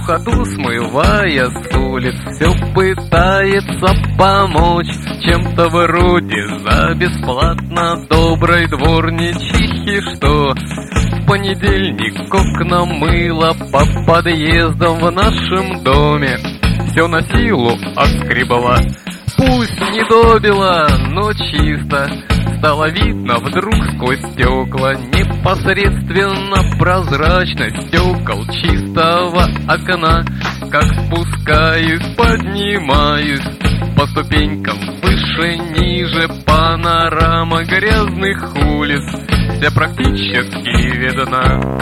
всю ходу смывая с улиц, все пытается помочь чем-то вроде за бесплатно доброй дворничихи, что в понедельник окна мыла по подъездам в нашем доме, все на силу отскребала. Пусть не добила, но чисто стало видно вдруг сквозь стекла непосредственно прозрачность стекол чистого окна. Как спускаюсь, поднимаюсь по ступенькам выше, ниже, панорама грязных улиц вся практически видна.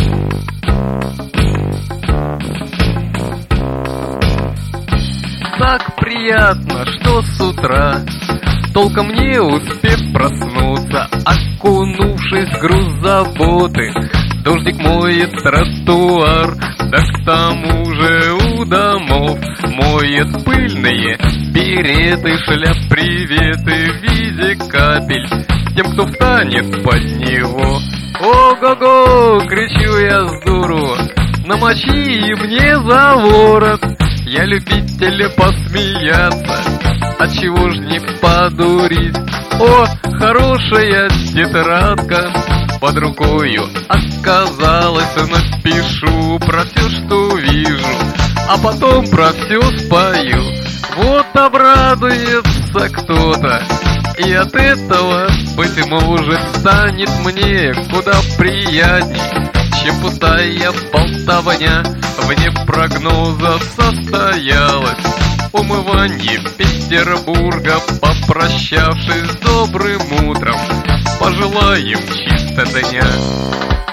Так приятно, что с утра, толком не успев проснуться, окунувшись в груз заботы, дождик моет тротуар, да к тому же у домов моет пыльные береты, шляп приветы в виде капель тем, кто встанет под него. Ого-го, кричу я с дуру, намочи мне за ворот. Я любитель посмеяться, отчего ж не подурить? О, хорошая тетрадка под рукою оказалась, напишу про все, что вижу, а потом про все спою. Вот обрадуется кто-то, и от этого, быть может, станет мне куда приятней, чем пустая болтовня. Вне прогноза состоялось умывание Петербурга. Попрощавшись с добрым утром, пожелаем чисто дня.